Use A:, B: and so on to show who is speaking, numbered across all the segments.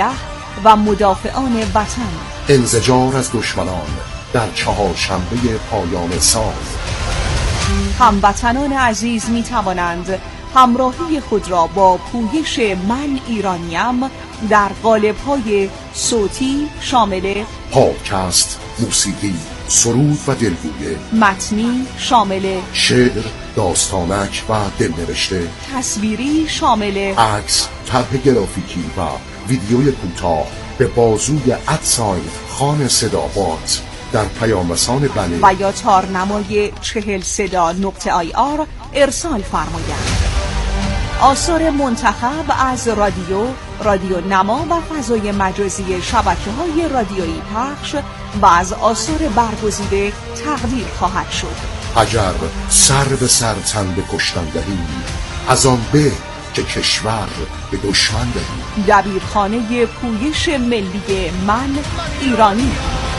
A: مسلح و مدافعان وطن.
B: انزجار از دشمنان در چهارشنبه پایان سال.
A: هموطنان عزیز می توانند همراهی خود را با پویش من ایرانیم در قالب‌های صوتی شامل
B: پادکست، موسیقی، سرود و دلگویه،
A: متنی شامل
B: شعر، داستانک و دلنوشته،
A: تصویری شامل
B: عکس، طرح گرافیکی و ویدیوی کوتاه به بازوی خان صدابات در پیام رسان بله
A: و یا تارنمای 40صدا.ir ارسال فرمایند. آثار منتخب از رادیو نما و فضای مجازی شبکه‌های رادیویی پخش و از آثار برگزیده تقدیر خواهد شد.
B: اگر سر به سر تن به کشتن دهی، از آن به که کشور به دشمن دهی.
A: دبیرخانه پویش ملی من ایرانی.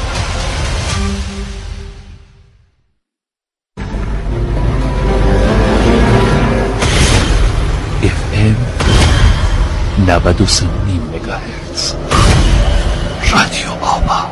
C: FM 93.5 مگاهرتز رادیو آبا.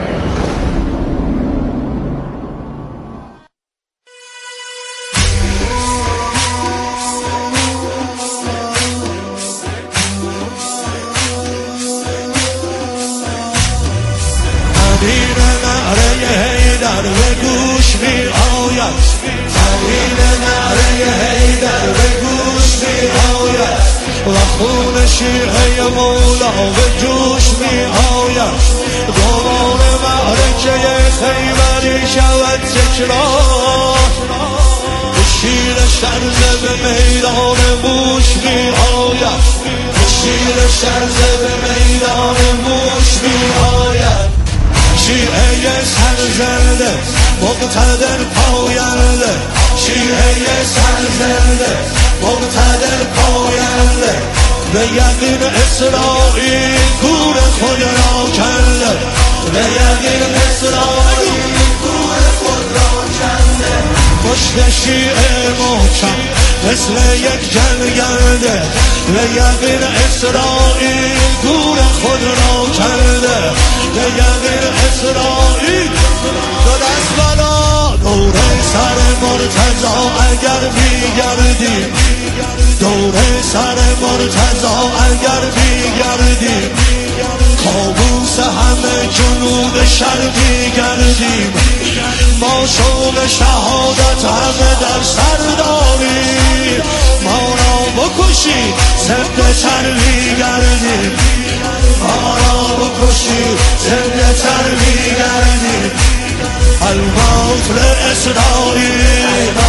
D: امیر نعره حیدر به گوش می آید، امیر نعره حیدر به گوش می آید و خون شیعه مولا به جوش می آید. دوباره معرکه خیبری شود تکرار، شیر شرزه به میدان موش می آید، شیر شرزه به میدان موش می آید. شیعه سرزنده مقتدر پاینده، شیعه سرزنده مقتدر پاینده، به یقین اسرائیل گور خود را کنده، به یقین اسرائیل گور خود را کنده. پشت شیعه محکم مثل یک جنگنده، به یقین اسرائیل گور خود را کنده، به یقین اسرائیل دو دست بلا دوره سر مرتضی اگر بیگردیم، دوره سر مرتضی اگر بیگردیم، کابوس همه جنوب شرقی گردیم. ما شوق شهادت همه در سر داریم، ما را بکشید زنده چربی گردیم، ما را بکشید زنده چربی گردیم. الموت لإسرائیل،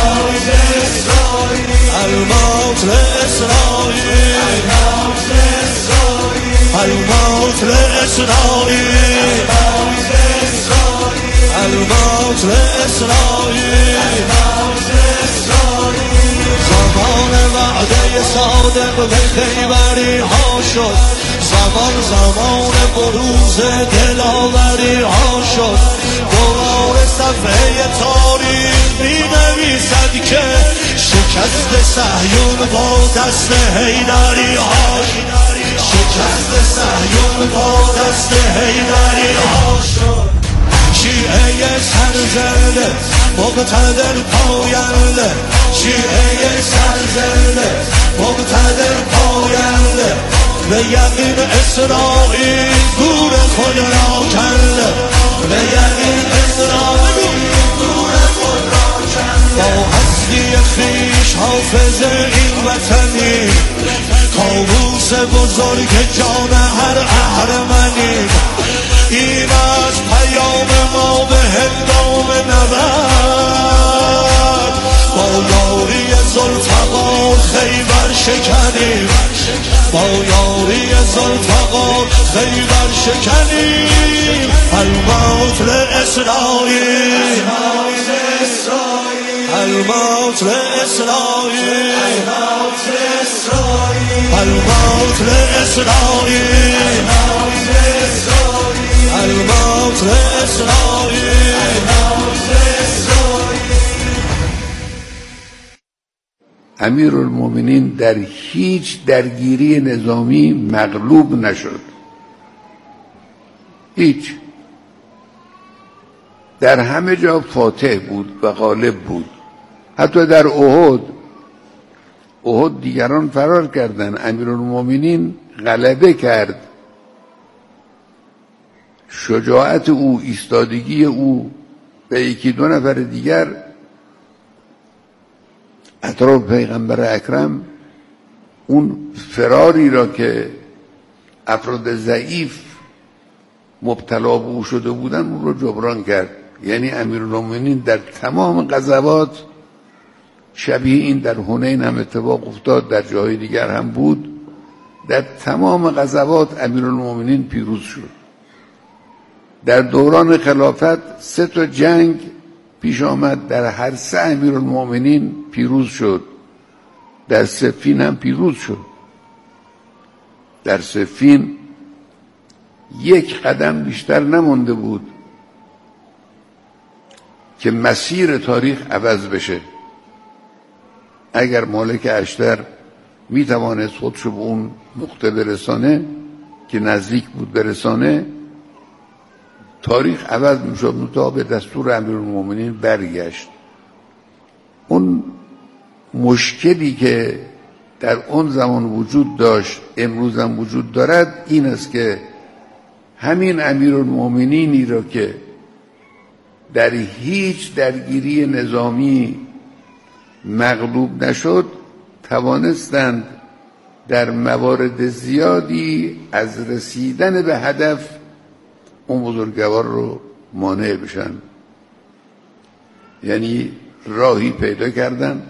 D: الموت لإسرائیل، الموت لإسرائیل، الموت لإسرائیل. زمان وعده صادق به خیبری ها شد، زمان بروز دلاوری ها شد. دوباره صفحه تاریخ می نویسد که شکست صهیون با دست حیدری ها، شکست صهیون با دست حیدری ها شد. شیعه سرزنده مقتدر پاینده، شیعه سرزنده مقتدر پاینده، به یقین اسرائیل گور خود را کنده، به یقین اسرائیل گور خود را کنده. با هستی خویش حافظ این وطنی، کابوس بزرگ جان هر اهرمنی. این از پیام ما به هنگام نبرد، با یاری ذوالفقار خیبر شکنیم، با یاری ذوالفقار خیبر شکنیم. الموت لإسرائیل، الموت لإسرائیل، الموت لإسرائیل، الموت لإسرائیل.
E: امیرالمومنین در هیچ درگیری نظامی مغلوب نشد. هیچ. در همه جا فاتح بود و غالب بود. حتی در احد دیگران فرار کردند، امیرالمومنین غلبه کرد. شجاعت او، ایستادگی او به یکی دو نفر دیگر اطراف پیغمبر اکرم اون فراری را که افراد ضعیف مبتلا به او شده بودن اون رو جبران کرد. یعنی امیرالمومنین در تمام غزوات، شبیه این در حنین هم اتفاق افتاد، در جاهای دیگر هم بود، در تمام غزوات امیرالمومنین پیروز شد. در دوران خلافت 3 جنگ پیش آمد، در هر 3 امیرالمومنین پیروز شد. در صفین هم پیروز شد. در صفین 1 قدم بیشتر نمانده بود که مسیر تاریخ عوض بشه. اگر مالک اشتر می توانست خودشو به اون نقطه برسانه که نزدیک بود برسانه، تاریخ عوض می شد، تا به دستور امیرالمومنین برگشت. اون مشکلی که در اون زمان وجود داشت، امروز هم وجود دارد، این است که همین امیرالمومنینی را که در هیچ درگیری نظامی مغلوب نشد، توانستند در موارد زیادی از رسیدن به هدف اون بزرگوار رو مانع بشن. یعنی راهی پیدا کردن.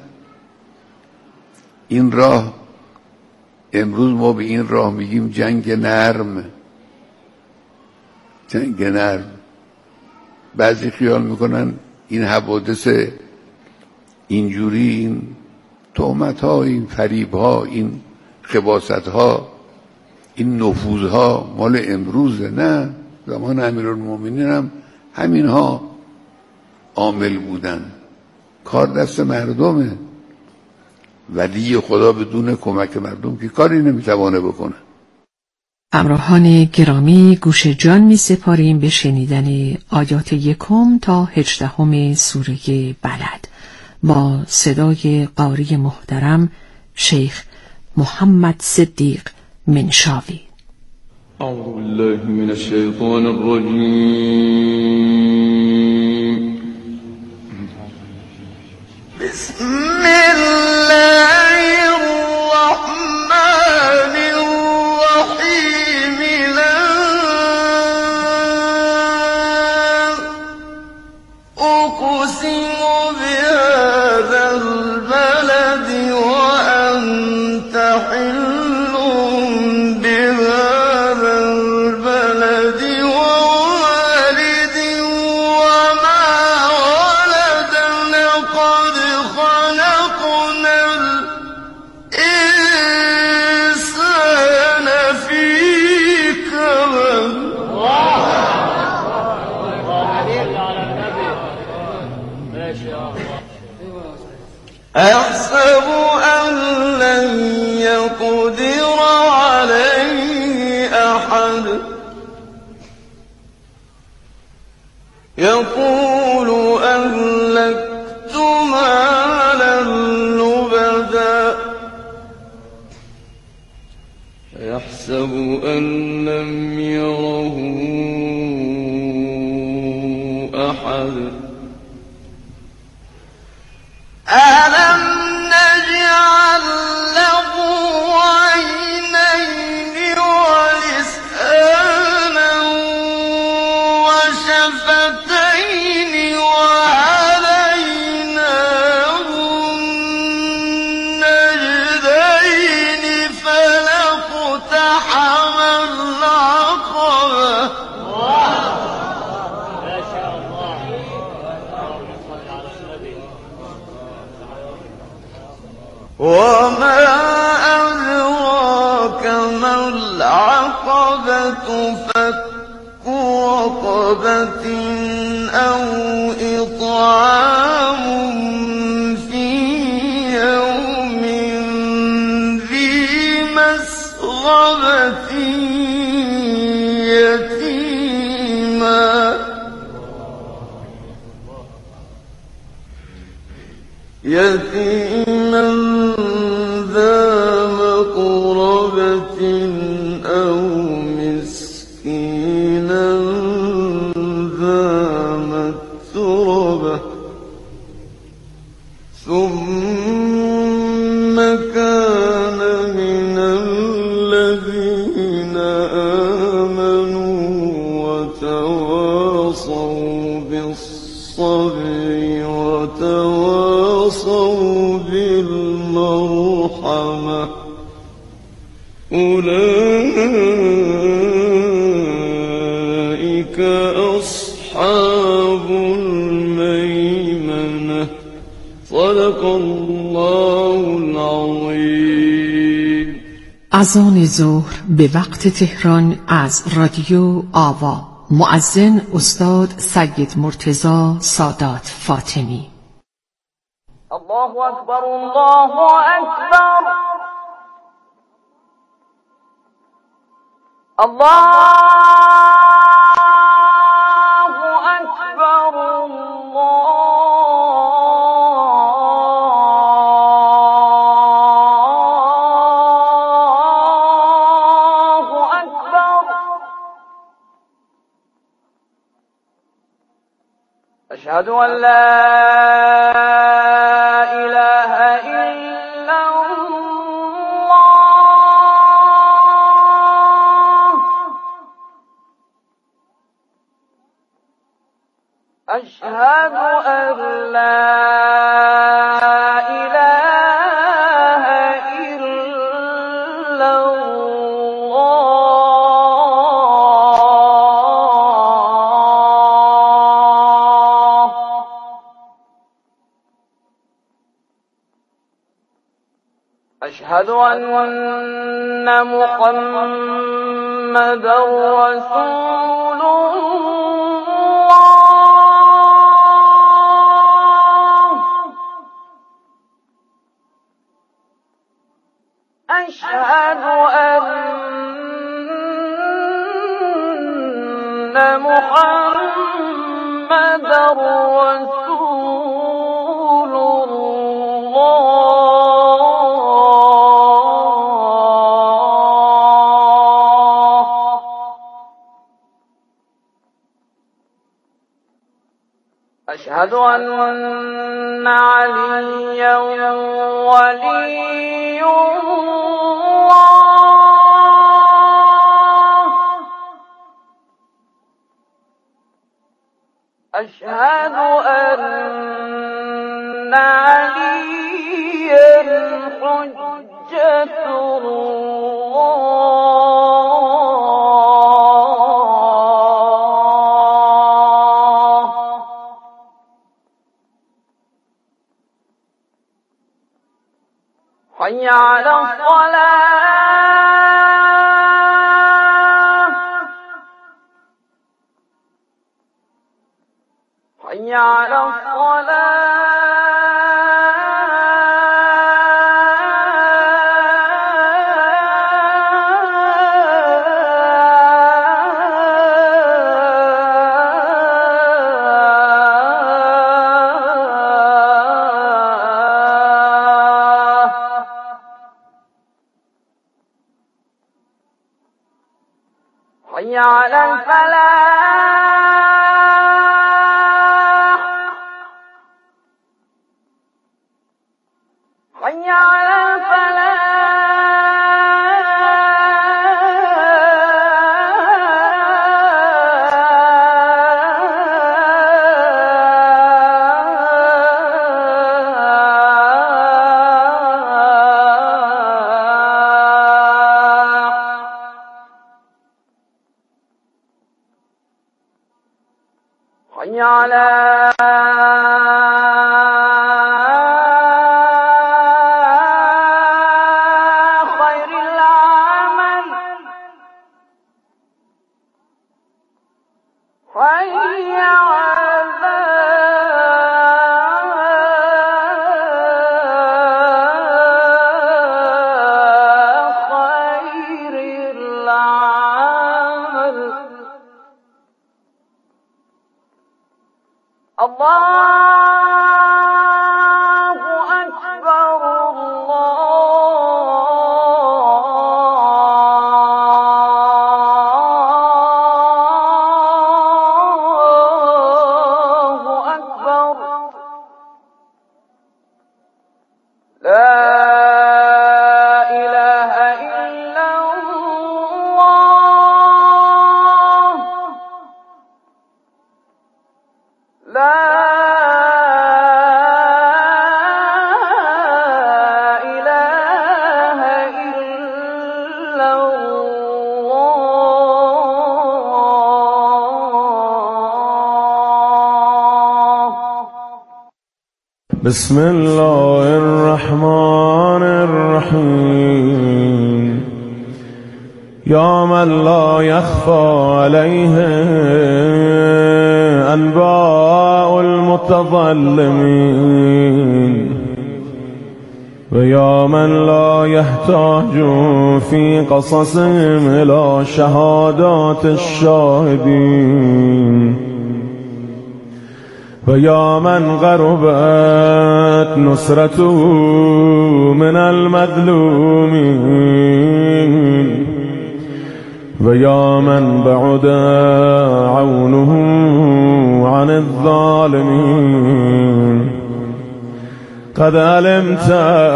E: این راه امروز ما به این راه میگیم جنگ نرم. جنگ نرم. بعضی خیال میکنن این حوادث اینجوری، این تهمت ها، این فریب ها، این خباثت ها، این نفوذ ها مال امروزه. نه، زمان امیرالمومنین هم همین ها عامل بودن. کار دست مردمه. ولی خدا بدون کمک مردم که کاری نمیتوانه بکنه.
F: همراهان گرامی، گوش جان می سپاریم به شنیدن آیات 1 تا 18 سوره بلد با صدای قاری محترم شیخ محمد صدیق منشاوی.
G: اعوذ بالله من الشیطان الرجیم. بسم الله الرحمن الرحیم. لا اقسم بهذا البلد وانت حل بهذا البلد ووالد وما ولد. لقد خلقنا الإنسان في كبد. أحسب أن لن يقدر عليه أحد. يقول أهلكت مالا لبدا. يحسب أن لم يره أحد. ألم نجعل له عينين ولسانا وشفتين وهديناه النجدين فلاقتحم العقبة. وما أدراك ما العقبة. فك رقبة أو إطعام في يوم ذي مسغبة يتيما يتيما ذا مقربة أو مسكينا ذا متربة ثم كان من الذين آمنوا وتواصوا بالصبر وتواصوا بالمرحمة أولئك أصحاب الميمنة صدق الله العظيم.
F: اذان ظهر به وقت تهران از رادیو آوا. مؤذن استاد سید مرتضی سادات فاطمی.
G: الله أكبر الله أكبر الله أكبر الله أكبر. أشهد أن لا إله إلا الله. أشهد أن لا إله إلا الله. أشهد أن محمدا رسول الله. أشهد أن محمدا رسول الله. أشهد أن عليا ولي الله. أشهد أن عليا حجة الله. حي على الصلاة. حي على حي على الفلاح. حي على حي على خير العمل. حي على خير العمل. الله
H: بسم الله الرحمن الرحيم يا من لا يخفى عليه أنباء المتظلمين ويا من لا يحتاج في قصصهم إلى شهادات الشاهدين ويا من غربت نصرته من المظلومين ويا من بعد عونه عن الظالمين قد علمت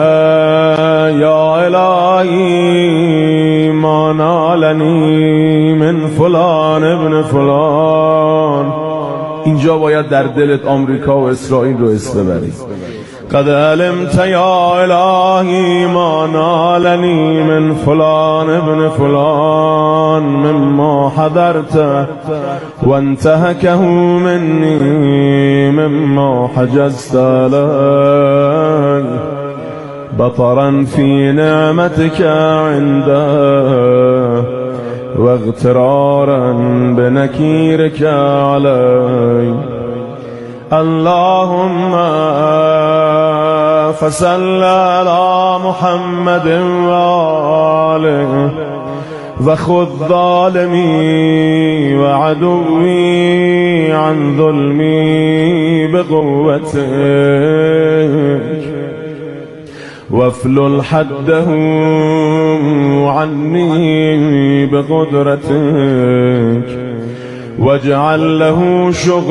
H: يا إلهي ما نالني من فلان ابن فلان. اینجا باید در دلت آمریکا و اسرائیل رو اسم ببری. قد علمت یا الهی ما نالنی من فلان ابن فلان مما حضرت وانتهكه مني مما حجزت علي بطرا في نعمتك عنده واغترارا بنكيرك علي. اللهم فصل على محمد وآله وخذ ظالمي وعدوي عن ظلمي بقوتك وافلل حدهم عني بقدرتك واجعل له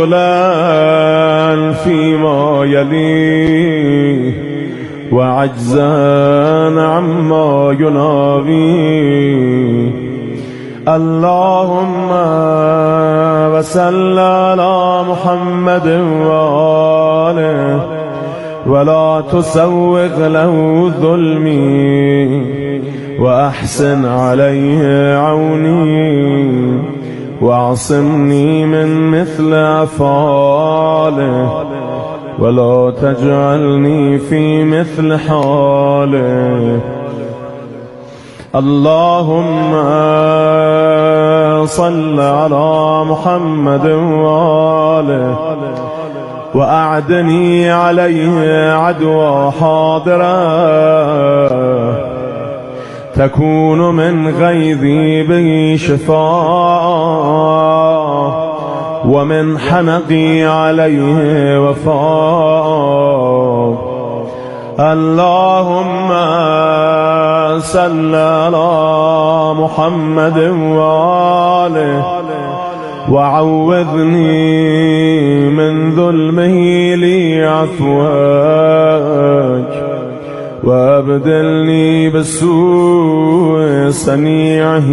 H: شغلا فيما يليه وعجزا عما يناغيه. اللهم وصل على محمد وآله ولا تسوغ له ظلمي وأحسن عليه عوني واعصمني من مثل أفعاله ولا تجعلني في مثل حاله. اللهم صل على محمد وآله وأعدني عليه عدوى حاضرة تكون من غيظي به شفاء ومن حنقي عليه وفاء. اللهم صل على محمد وآله وعوذني من ظلمه لي عفوك وابدلني بالسوء صنيعه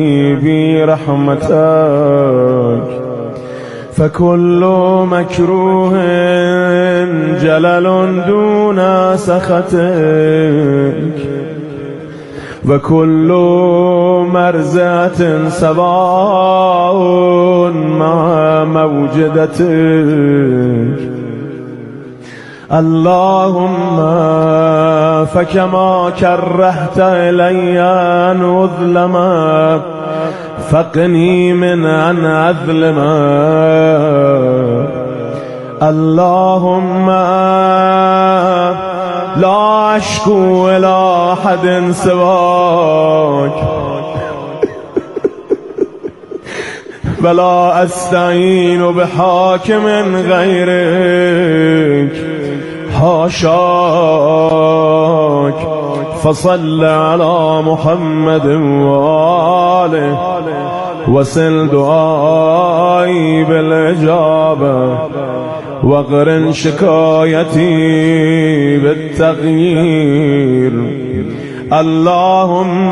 H: برحمتك. فكل مكروه جلل دون سخطك وكل مرزة سواء مع موجدتك. اللهم فكما كرهت إلي أن أظلم فقني من أن أظلم. اللهم لا أشكو إلى أحد سواك ولا أستعين بحاكم غيرك حاشاك. فصل على محمد وآله وسل دعائي بالإجابة واقرن شكايتي بالتغيير. اللهم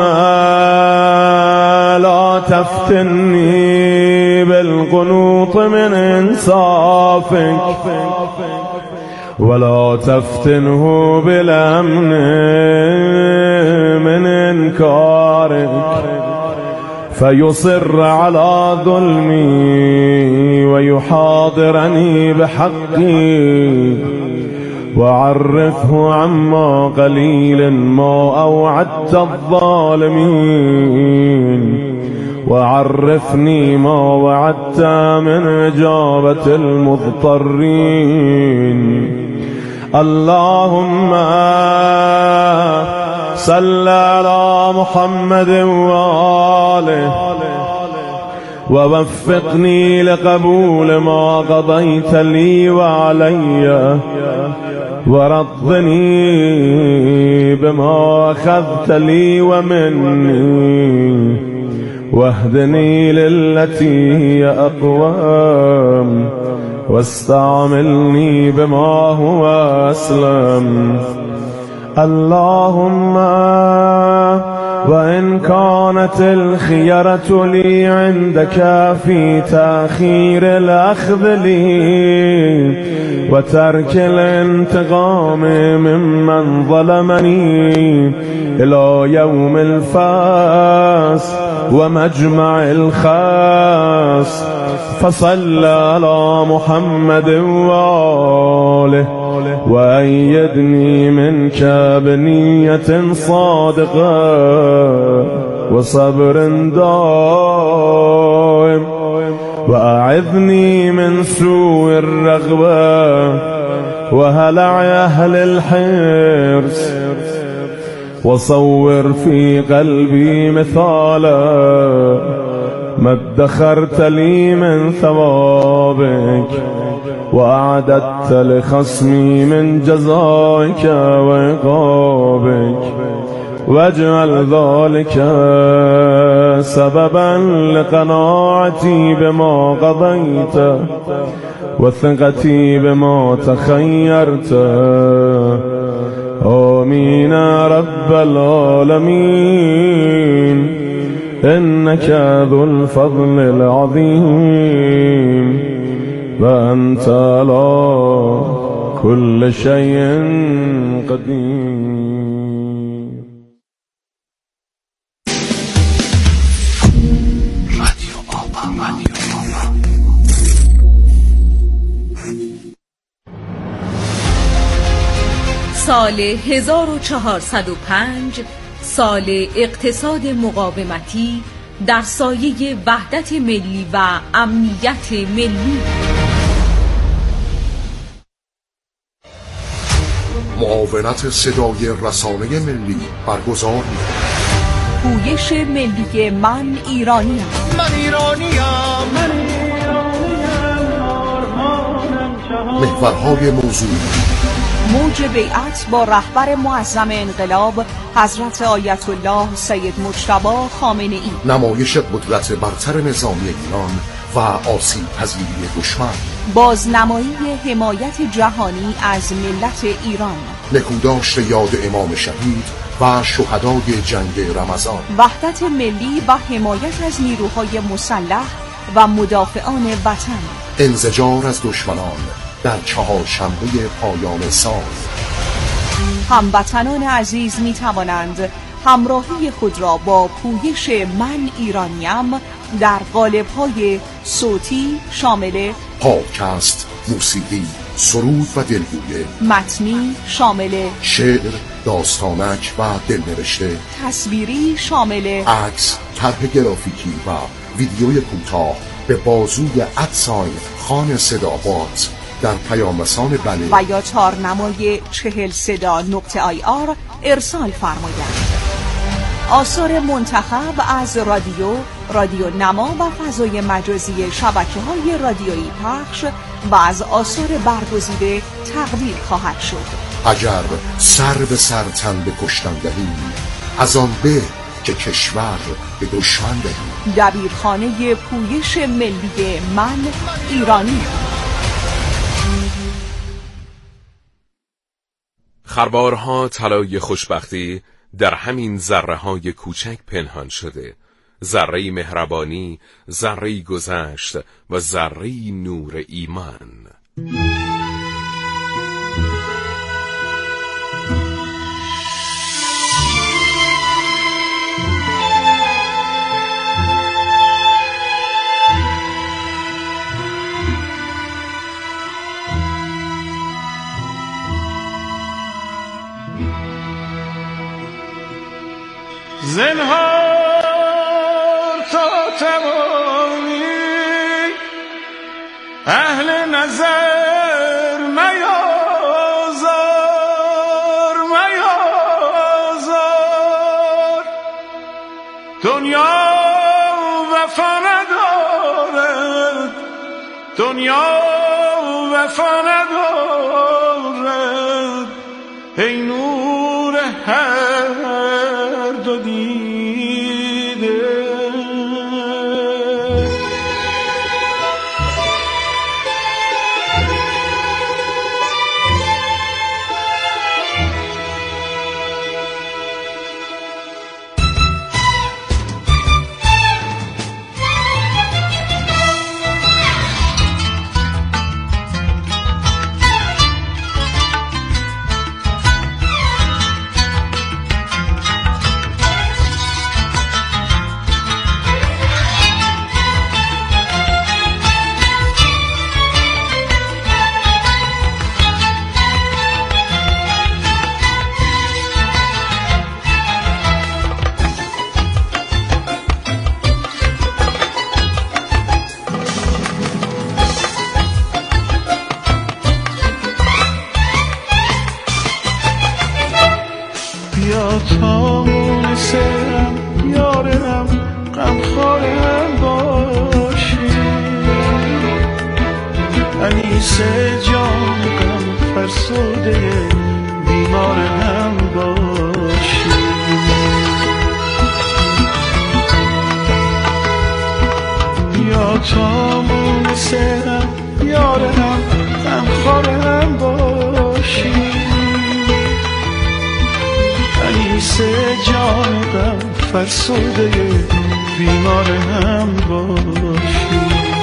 H: لا تفتني بالقنوط من إنصافك ولا تفتنه بالأمن من إنكارك فيصر على ظلمي ويحاضرني بحقي وعرفه عما قليل ما أوعدت الظالمين وعرفني ما وعدت من إجابة المضطرين. اللهم صل على محمد وآله ووفقني لقبول ما قضيت لي وعلي ورضني بما أخذت لي ومني واهدني للتي هي أقوم واستعملني بما هو أسلم. اللهم وإن كانت الخيرة لي عندك في تأخير الأخذ لي وترك الانتقام ممن ظلمني إلى يوم الفاس ومجمع الخاس، فصل على محمد وآله وأيدني منك بنية صادقة وصبر دائم، وأعذني من سوء الرغبة وهلع أهل الحرص، وصور في قلبي مثالا ما ادخرت لي من ثوابك وأعددت لخصمي من جزائك وعقابك، واجعل ذلك سببا لقناعتي بما قضيت وثقتي بما تخيرت. آمين رب العالمين، إنك ذو الفضل العظيم وأنت على كل شيء قدير.
A: سال 1405 سال اقتصاد مقاومتی در سایه وحدت ملی و امنیت ملی.
B: معاونت صدای رسانه ملی برگزار می‌کند.
A: پویش ملی من ایرانیم.
D: من ایرانیم.
B: محورهای موضوعی:
A: موج بیعت با رهبر معظم انقلاب حضرت آیت الله سید مجتبی خامنه ای، نمایش قدرت برتر نظامی ایران و آسیب پذیری دشمن، بازنمایی حمایت جهانی از ملت ایران، نکوداشت یاد امام شهید و شهدای جنگ رمضان، وحدت ملی و حمایت از نیروهای مسلح و مدافعان وطن، انزجار از دشمنان در چهارشنبه پایان سال. هموطنان عزیز می توانند همراهی خود را با پویش من ایرانیم در قالب‌های صوتی شامل پادکست، موسیقی، سرود و دلگویه، متنی شامل شعر، داستانک و دلنوشته، تصویری شامل عکس، طرح گرافیکی و ویدیوی کوتاه به بازوی خان صدابات در پیام رسان بله و یا تارنمای 40صدا.ir ارسال فرمایند. آثار منتخب از رادیو نما و فضای مجازی شبکه‌های رادیویی پخش و از آثار برگزیده تقدیر خواهد شد. اگر سر به سر تن به کشتن دهیم، از آن به که کشور به دشمن دهیم. دبیرخانه پویش ملی من ایرانی.
I: خروارها طلای خوشبختی در همین ذره‌های کوچک پنهان شده، ذره مهربانی، ذره گذشت و ذره نور ایمان.
H: زنهار تا توانی اهل نظر میازار میازار دنیا وفا ندارد دنیا وفا ندارد ای نور هر دو دیده بیا تا مونسم یارم غمخوارم باشی انیس جان غم فرسوده بیمارم باشی بیا تا مونسم یارم غمخوارم باشی انیس جان غم فرسوده بیمار هم باشی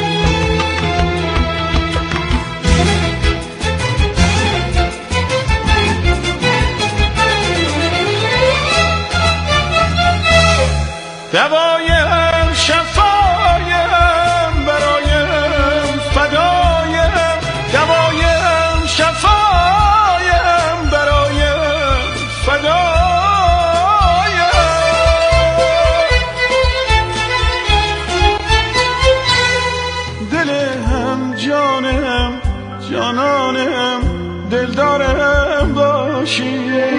H: دوایم شفایم برایم فدایم دوایم شفایم برایم فدایم جانانم دلدارم باشی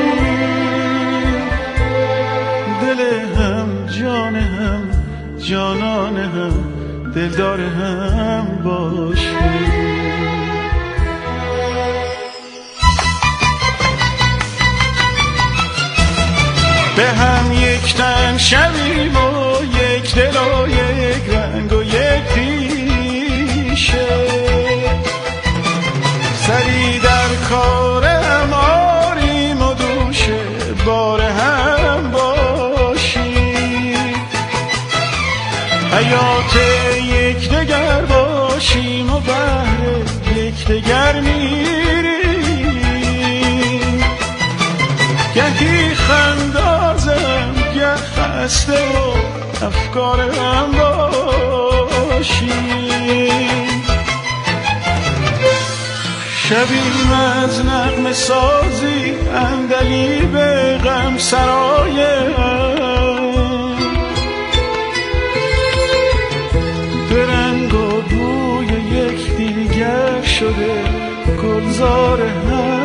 H: دلم جانم جانانم دلدارم باشی به هم یک تن شویم و یک دل و یک رنگ و یک پیشه سری در کارم آریم و دوشه بار هم باشی حیات یک دگر باشیم و بهر یک دگر میریم گهی خندازم گه خسته و افکارم باشی شبیم از نغمه سازی اندلی به غم سرایم به رنگ و بوی یک دیگر شده گلزار هم